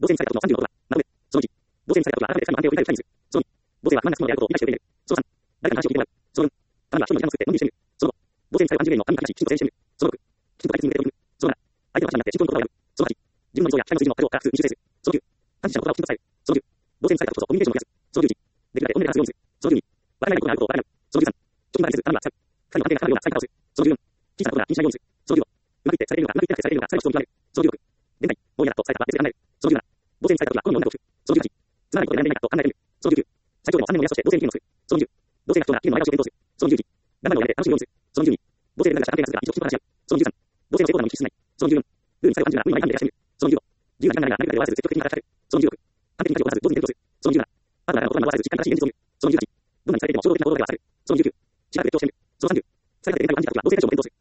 同性にされたことの36は、なので、その1、同性にされたことは改めて神の安定を振り返る人物。その2、同性は不満な質問であることを理解しておいている。その3、誰かに話を聞いてもらう。その4、神は人の時間を作って論理してみる。その5、同性にされた30年の神に対し、きちんと宣してみる。その6、きちんと解決に向けて取り組む。その7、相手の話になって真相に答えを選ぶ。その8、自分の理想や期待の数字の過剰を多数に修正する。その9、関係者の言葉をきちんと伝える。その10、同性にされたことこそコミュニケーションを増やす。その11、できるだけ本音で話すようにする。その12、わからないことがあることをわからない。その13、貯金ができず、神は使う。神の安定が高まるような使い方をする。その14、小さなことが気にしないようにする。その15、うまくいってされているのか、うまくいってなくてされているのか、最後の人を見極める。その16、現代、もう嫌だとされたら別で考える。その17、同性にされたことが好みの女を作る。その18、つまらないことで選んでいないかと考えてみる。その19、最長でも3年の目安として同性の議論をする。その20、同性が貴重な期限の間をして検討する。その21、頑張るのをやめて楽しむようにする。その22、同性で目指した安定な数が一度きちんと話し合う。その23、同性の成功なのに必須しない。その24、ルールに最後感じるなら無理な感じでしてみる。その25、自由な時間がないが何かで終わらせず積極的に働く。その26、完璧に価値を持たず同時に検討する。その27、パートナーが言葉に終わらせず実感正しい現実を見る。その28、どんなにされていても衝動的な行動ではされる。その29、力で越境してみる。その30、最後で限界を感じた時は同性対象を検討する。